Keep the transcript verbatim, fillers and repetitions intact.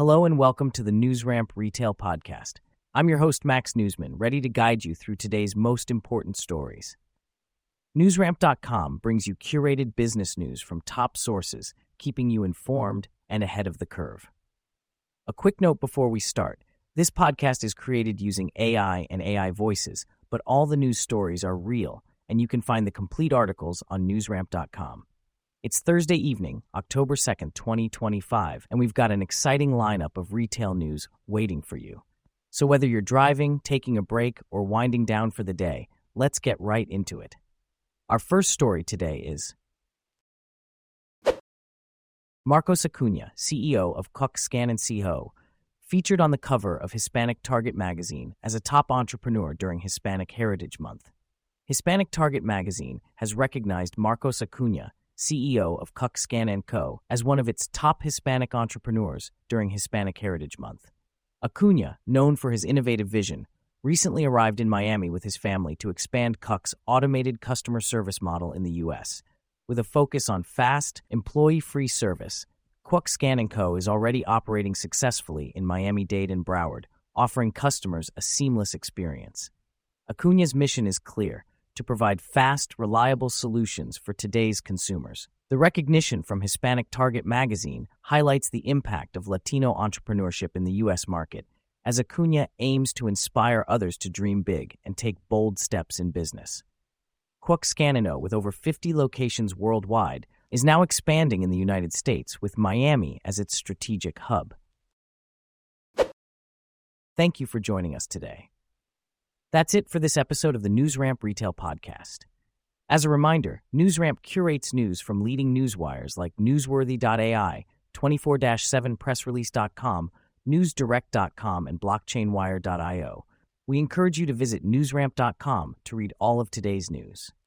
Hello and welcome to the NewsRamp Retail Podcast. I'm your host, Max Newsman, ready to guide you through today's most important stories. NewsRamp dot com brings you curated business news from top sources, keeping you informed and ahead of the curve. A quick note before we start. This podcast is created using A I and A I voices, but all the news stories are real, and you can find the complete articles on NewsRamp dot com. It's Thursday evening, October second, twenty twenty-five, and we've got an exciting lineup of retail news waiting for you. So whether you're driving, taking a break, or winding down for the day, let's get right into it. Our first story today is Marcos Acuna, C E O of Cook Scan and Seho, featured on the cover of Hispanic Target magazine as a top entrepreneur during Hispanic Heritage Month. Hispanic Target magazine has recognized Marcos Acuna, C E O of Cook Scan and Co., as one of its top Hispanic entrepreneurs during Hispanic Heritage Month. Acuna, known for his innovative vision, recently arrived in Miami with his family to expand Cook's automated customer service model in the U S. With a focus on fast, employee-free service, Cook Scan and Co. is already operating successfully in Miami-Dade and Broward, offering customers a seamless experience. Acuna's mission is clear: to provide fast, reliable solutions for today's consumers. The recognition from Hispanic Target magazine highlights the impact of Latino entrepreneurship in the U S market, as Acuna aims to inspire others to dream big and take bold steps in business. Cook Scan and Co., with over fifty locations worldwide, is now expanding in the United States, with Miami as its strategic hub. Thank you for joining us today. That's it for this episode of the NewsRamp Retail Podcast. As a reminder, NewsRamp curates news from leading newswires like Newsworthy dot A I, twenty-four seven press release dot com, Newsdirect dot com, and Blockchain Wire dot io. We encourage you to visit NewsRamp dot com to read all of today's news.